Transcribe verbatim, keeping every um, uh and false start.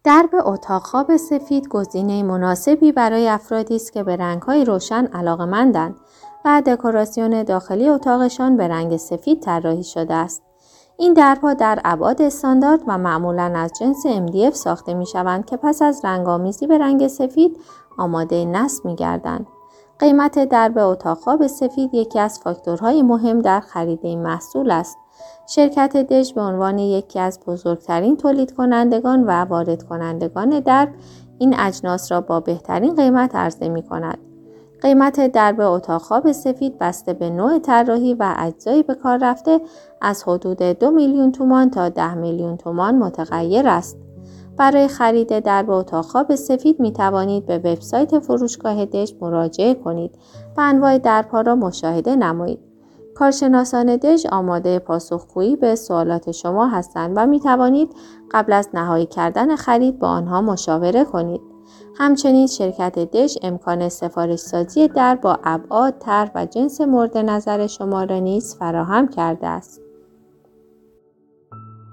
درب اتاق خواب سفید گزینه مناسبی برای افرادی است که به رنگ‌های روشن علاقه‌مندند و دکوراسیون داخلی اتاقشان به رنگ سفید طراحی شده است. این درها در ابعاد استاندارد و معمولاً از جنس ام دی اف ساخته می‌شوند که پس از رنگ‌آمیزی به رنگ سفید آماده نصب می‌گردند. قیمت درب اتاق خواب سفید یکی از فاکتورهای مهم در خرید این محصول است. شرکت دژ به عنوان یکی از بزرگترین تولید کنندگان و وارد کنندگان درب این اجناس را با بهترین قیمت عرضه می کند. قیمت درب اتاق خواب سفید بسته به نوع طراحی و اجزای به کار رفته از حدود دو میلیون تومان تا ده میلیون تومان متغیر است. برای خرید درب اتاق خواب سفید می توانید به وبسایت فروشگاه دژ مراجعه کنید و انواع درب‌ها را مشاهده نمایید. کارشناسان دژ آماده پاسخگویی به سوالات شما هستند و می توانید قبل از نهایی کردن خرید با آنها مشاوره کنید. همچنین شرکت دژ امکان سفارش سازی درب با ابعاد، طرح و جنس مورد نظر شما را نیز فراهم کرده است.